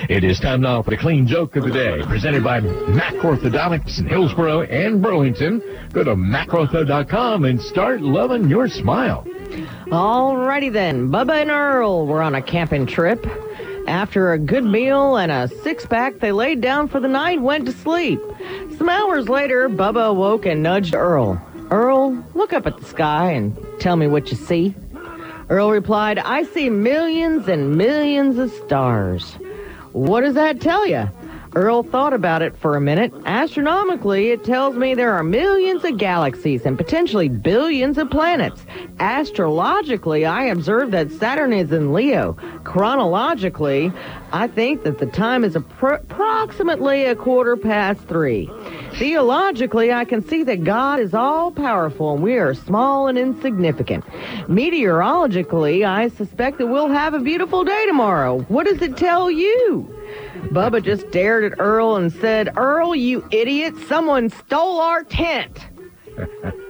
It is time now for the clean joke of the day, presented by Mac Orthodontics in Hillsborough and Burlington. Go to macortho.com and start loving your smile. Alrighty then, Bubba and Earl were on a camping trip. After a good meal and a six-pack, they laid down for the night and went to sleep. Some hours later, Bubba awoke and nudged Earl. Earl, look up at the sky and tell me what you see. Earl replied, I see millions and millions of stars. What does that tell you? Earl thought about it for a minute. Astronomically, it tells me there are millions of galaxies and potentially billions of planets. Astrologically, I observe that Saturn is in Leo. Chronologically, I think that the time is approximately 3:15. Theologically, I can see that God is all-powerful and we are small and insignificant. Meteorologically, I suspect that we'll have a beautiful day tomorrow. What does it tell you? Bubba just stared at Earl and said, Earl, you idiot, someone stole our tent.